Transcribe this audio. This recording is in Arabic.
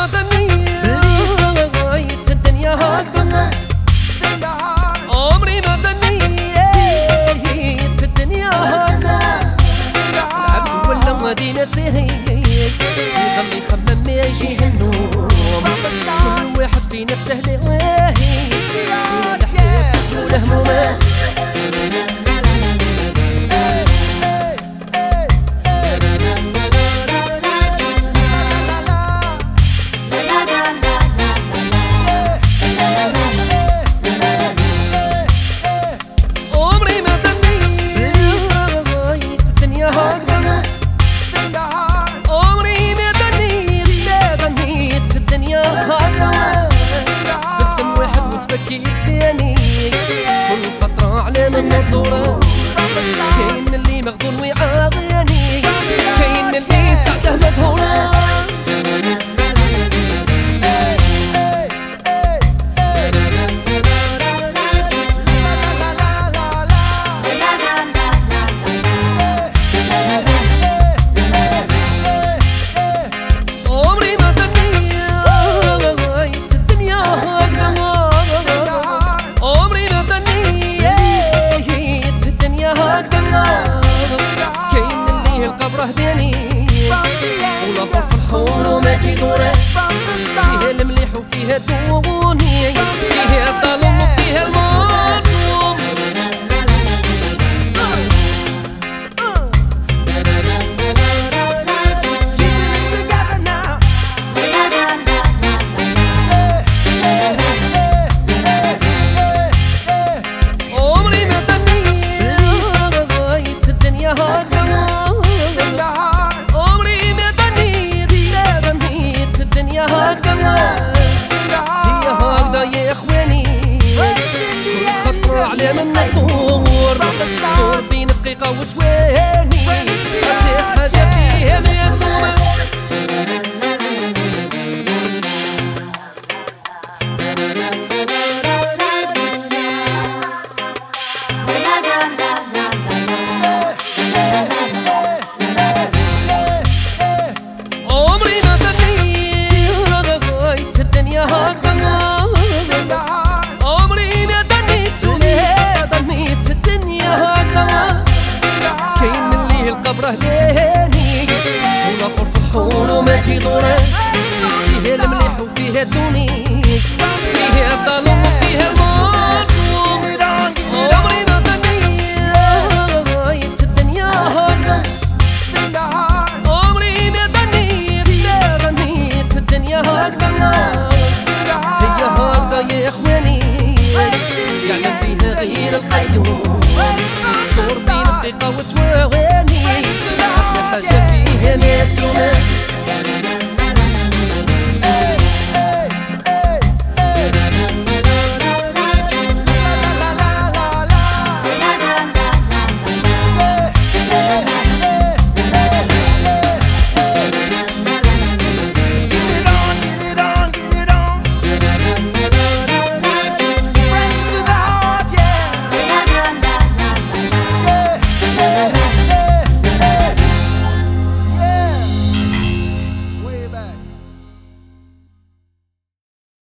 ما ظنيت الدنيا هكذا، عمري ما ظنيت الدنيا هكذا. العبد ولا غادي نسيه يضل يخمم ما يجيه النوم، كل واحد في نفسه لواهي سير الحياة وله همومه. كاين اللي مغبون ويعاغيني، كاين اللي سعده مزهورة. عمري ما ظنيت الدنيا هكذا، عمري ما ظنيت الدنيا هكذا. كاين اللي القبر هداني ولا فرق الحور وما تيدوره، فيها المليح وفيها الدوني، فيها الظلم وفيها المظلوم. هي هكذا يا اخواني، كل خطوة على من نطور، دور بين دقيقة وثواني، حتى حاجة فيها مهمومة. عمري ما ظنيت الدنيا هكذا، عمري ما ظنيت الدنيا هكذا. كاين اللي القبر هداني ولا خور في الحور وما تيدوره، فيها المليح وفيها الدوني، فيها الظلم وفيها المظلوم. عمري ما ظنيت الدنيا هكذا، عمري ما ظنيت الدنيا هكذا. هي هكذا يا اخواني، يعلم فيها غير القيوم، دور بين دقيقة وثواني.